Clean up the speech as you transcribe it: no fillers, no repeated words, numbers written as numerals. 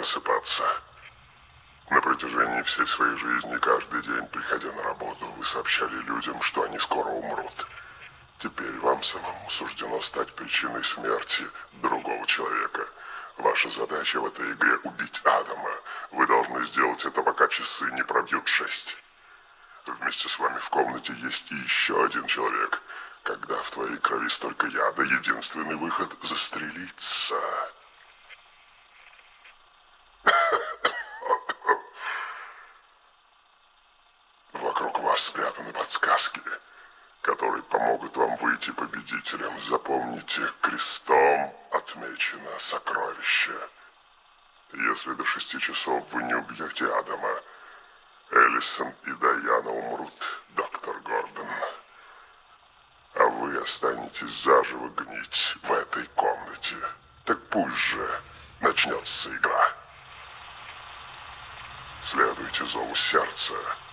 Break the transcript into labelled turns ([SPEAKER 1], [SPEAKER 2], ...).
[SPEAKER 1] просыпаться. На протяжении всей своей жизни, каждый день, приходя на работу, вы сообщали людям, что они скоро умрут. Теперь вам самому суждено стать причиной смерти другого человека. Ваша задача в этой игре — убить Адама. Вы должны сделать это, пока часы не пробьют 6. Вместе с вами в комнате есть и еще один человек. Когда в твоей крови столько яда, единственный выход — застрелиться. Вокруг вас спрятаны подсказки, которые помогут вам выйти победителем. Запомните, крестом отмечено сокровище. Если до 6 часов вы не убьете Адама, Элисон и Дайана умрут, доктор Гордон. А вы останетесь заживо гнить в этой комнате. Так пусть же начнется игра. Следуйте зову сердца.